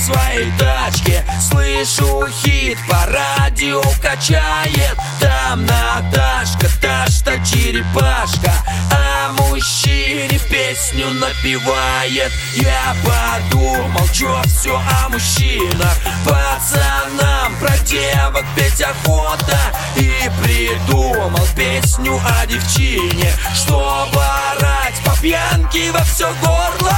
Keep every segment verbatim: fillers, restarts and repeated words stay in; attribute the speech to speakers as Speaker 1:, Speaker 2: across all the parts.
Speaker 1: своей тачке. Слышу хит, по радио качает. Там Наташка, та-что черепашка, а мужчине песню напевает. Я подумал, чё все о мужчинах, пацанам про девок петь охота. И придумал песню о девчине, чтобы орать по пьянке во все горло.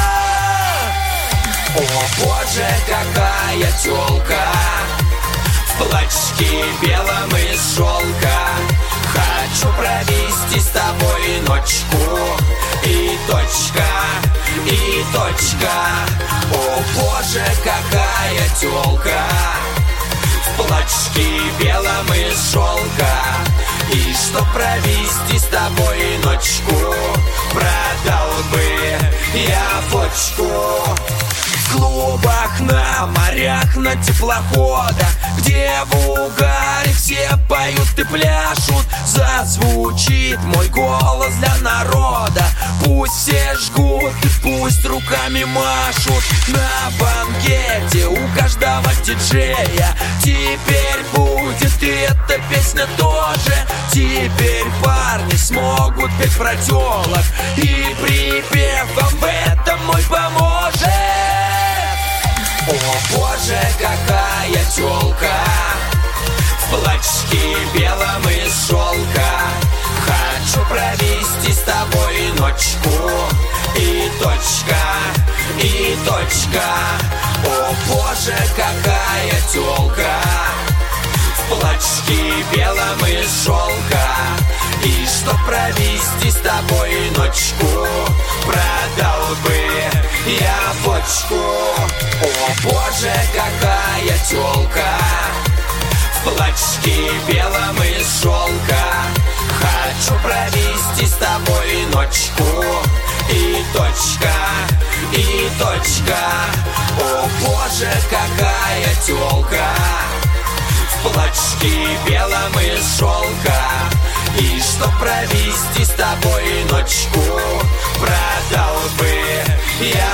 Speaker 1: О боже, какая тёлка в платьишке белом из шелка. Хочу провести с тобой ночку. И точка, и точка. О боже, какая тёлка в платьишке белом из шелка. И чтоб провести с тобой ночку, продал бы я почку. В клубах, на морях, на теплоходах, где в угаре все поют и пляшут, зазвучит мой голос для народа. Пусть все жгут и пусть руками машут. На банкете у каждого диджея теперь будет и эта песня тоже. Теперь парни смогут петь про тёлок, и припев вам в этом мой поможет. О боже, какая тёлка в платьишке белом из шелка. Хочу провести с тобой ночку. И точка, и точка. О боже, какая тёлка в платьишке белом из шелка. И чтоб провести с тобой ночку, продал бы я почку. О боже, какая тёлка в платьишке белом из шелка. Хочу провести с тобой ночку. И точка, и точка. О боже, какая тёлка в платьишке белом из шелка. И чтоб провести с тобой ночку, продал бы я